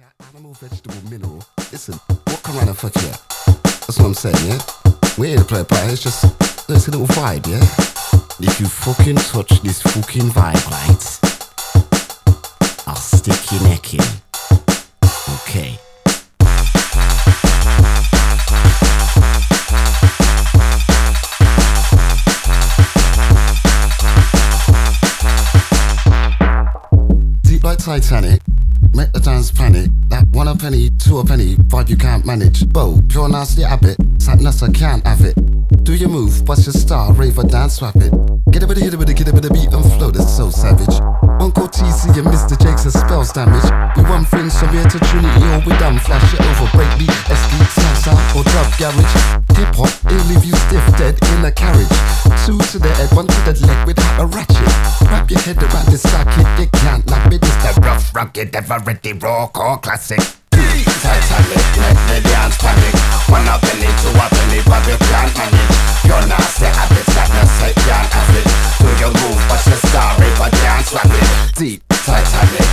Animal, vegetable, mineral. Listen, what can run a fuck yeah? That's what I'm saying, yeah? We're here to play a party, it's just, it's a little vibe, yeah? If you fucking touch this fucking vibe lights, I'll stick your neck in. Okay. Deep like Titanic, make the dance panic. That 1 a penny, 2 a penny, vibe you can't manage. Bo, pure nasty habit, sadness I can't have it. Do your move, bust your star, rave or dance, swap it. Get a bit of hit, get a bit of beat and flow, that's so savage. Uncle TC and Mr. Jakes are spells damage. We one friends from here to Trinity, or we done flash it over, break beat, SD, salsa or drug garage. Hip hop, it'll leave you stiff dead in a carriage. 2 to the head, 1 to the leg without a ratchet. Wrap your head around this socket, you can't knock it. It's the rough, rugged, ever ready, raw core classic. Titanic, make the dance panic. 1 a penny, 2 a penny, but you can't manage. Your nasty habits, that no say can't have it. Do your move, but your star, rave or dance, swap it. Deep Titanic,